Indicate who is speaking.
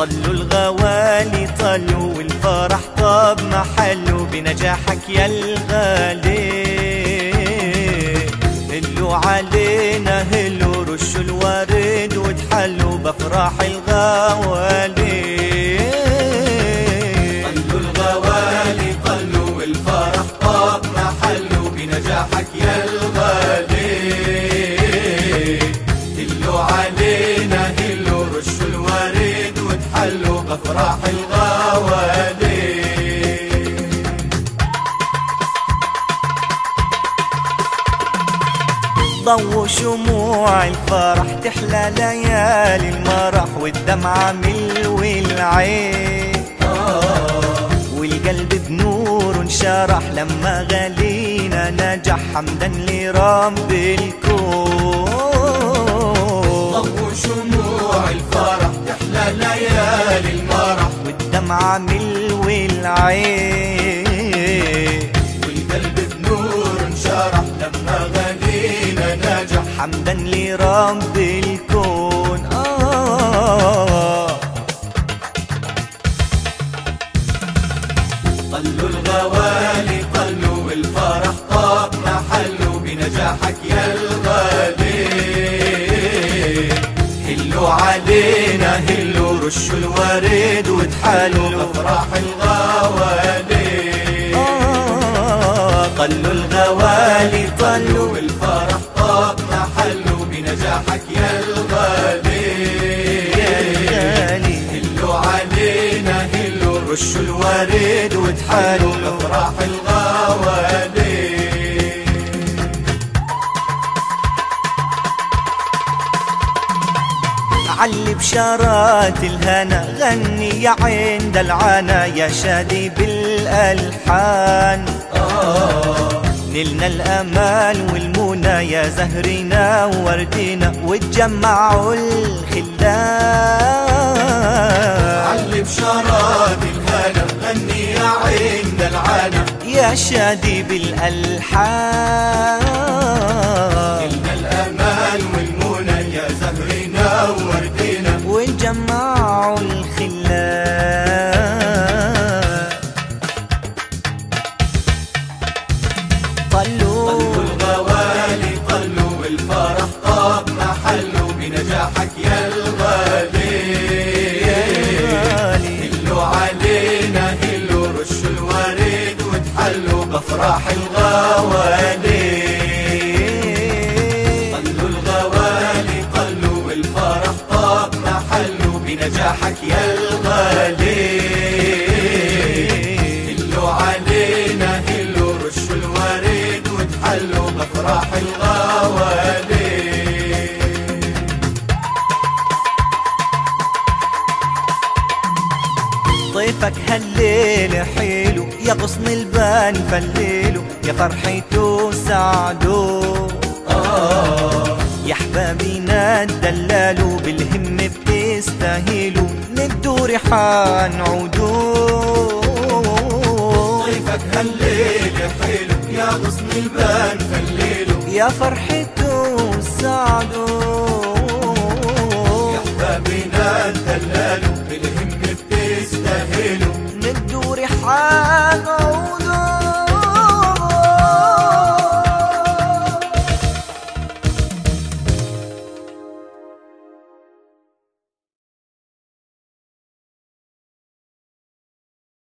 Speaker 1: طلوا الغوالي طلوا والفرح طاب محله بنجاحك يا الغالي. هلوا علينا هلوا رشوا الورد وتحلوا بافراح الغوالي.
Speaker 2: طلوا الغوالي طلوا والفرح طاب محله بنجاحك يا الغالي. هلوا علينا هلوا رشوا الورد وتحلوا بافراح الغوالي.
Speaker 1: ضووا شموع الفرح تحلى ليالي المرح والدمعة ملو العين. والقلب بنور انشرح لما غالينا نجح حمدا لرب الكون.
Speaker 2: ضووا شموع الفرح تحلى ليالي المرح
Speaker 1: والدمعة ملو العين.
Speaker 2: والقلب بنور انشرح لما غالينا نجح
Speaker 1: حمدا لرب الكون.
Speaker 2: طلوا الغوالي طلوا والفرح طاب محله بنجاحك يا الغالي. هلوا علينا هلوا رشوا الورد وتحلوا بافراح الغوالي.
Speaker 1: طلوا الغوالي طلوا
Speaker 2: والفرح طاب محله بنجاحك يا الغالي. هلوا علينا هلوا
Speaker 1: رشوا الورد وتحلوا
Speaker 2: بافراح الغوالي.
Speaker 1: علي بشارات الهنا غني يا عين دلعانا يا شادي بالألحان. نلنا الأمال والمنى يا زهرنا ووردنا وتجمعوا الخلان.
Speaker 2: علي بشارات الهنا غني يا عين دلعانا
Speaker 1: يا شادي بالألحان.
Speaker 2: نلنا الأمال والمنى يا زهرنا ووردنا
Speaker 1: ونجمعوا الخلان. طلوا
Speaker 2: الغوالي طلوا والفرح طاب محله بنجاحك يا الغالي. هلوا علينا هلوا رشوا الورد وتحلوا بافراح الغوالي. طلوا الغوالي طلوا والفرح طاب محله بنجاحك يا الغالي. هلوا علينا هلوا رشوا الورد وتحلوا بافراح الغوالي.
Speaker 1: ضيفك هالليل حيلو يا غصن البان فليلو يا فرحته سعدو. يا حبابينا الدلالو بالهم بتستاهلوا ندور حنعودو.
Speaker 2: ضيفك هالليل حلو يا غصن البان فليلو
Speaker 1: يا فرحته سعدو.